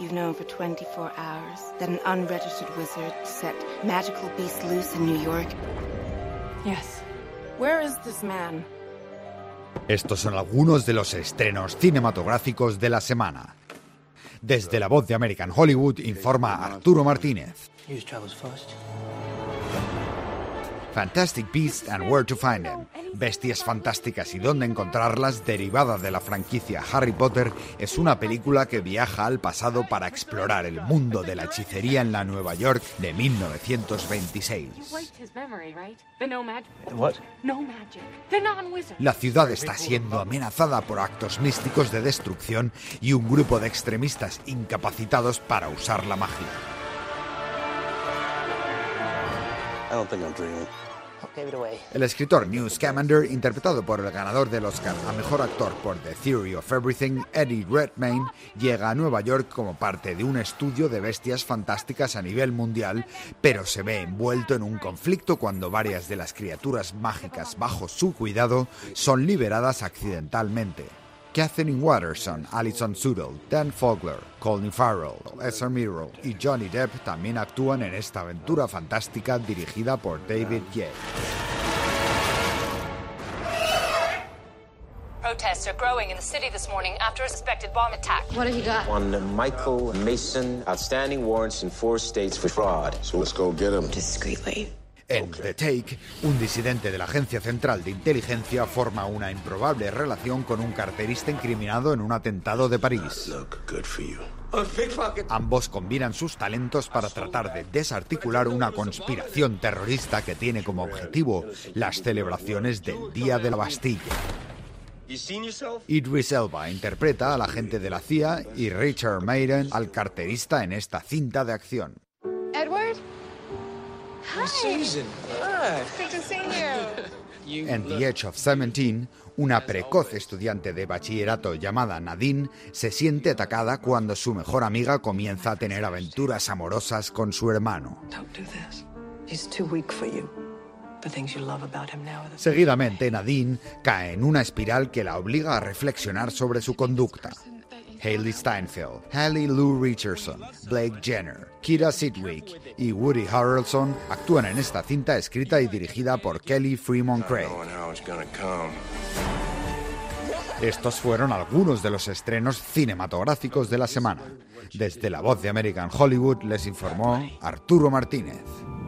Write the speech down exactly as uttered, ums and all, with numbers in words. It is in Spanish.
you've known for twenty-four hours that an unregistered wizard set magical beasts loose in New York? Yes. Where is this man? Estos son algunos de los estrenos cinematográficos de la semana. Desde La Voz de American Hollywood informa Arturo Martínez. Fantastic Beasts and Where to Find Them. Bestias fantásticas y dónde encontrarlas, derivada de la franquicia Harry Potter, es una película que viaja al pasado para explorar el mundo de la hechicería en la Nueva York de mil novecientos veintiséis. La ciudad está siendo amenazada por actos místicos de destrucción y un grupo de extremistas incapacitados para usar la magia. I don't think I'm dreaming. El escritor Newt Scamander, interpretado por el ganador del Oscar a Mejor Actor por The Theory of Everything, Eddie Redmayne, llega a Nueva York como parte de un estudio de bestias fantásticas a nivel mundial, pero se ve envuelto en un conflicto cuando varias de las criaturas mágicas bajo su cuidado son liberadas accidentalmente. Kathleen Watterson, Alison Sudol, Dan Fogler, Colin Farrell, Ezra Miller y Johnny Depp también actúan en esta aventura fantástica dirigida por David Yates. Protests are growing in the city this morning after a suspected bomb attack. What have you got? On Michael Mason, outstanding warrants in four states for fraud. So let's go get him. Discreetly. En The Take, un disidente de la Agencia Central de Inteligencia forma una improbable relación con un carterista incriminado en un atentado de París. Ambos combinan sus talentos para tratar de desarticular una conspiración terrorista que tiene como objetivo las celebraciones del Día de la Bastilla. Idris Elba interpreta al agente de la C I A y Richard Madden al carterista en esta cinta de acción. Edward? Susan. Hi. Good to see you. En The Age of Seventeen, una precoz estudiante de bachillerato llamada Nadine se siente atacada cuando su mejor amiga comienza a tener aventuras amorosas con su hermano. Seguidamente, Nadine cae en una espiral que la obliga a reflexionar sobre su conducta. Hailee Steinfeld, Haley Lou Richardson, Blake Jenner, Kira Sedgwick y Woody Harrelson actúan en esta cinta escrita y dirigida por Kelly Fremont Craig. Estos fueron algunos de los estrenos cinematográficos de la semana. Desde La Voz de American Hollywood les informó Arturo Martínez.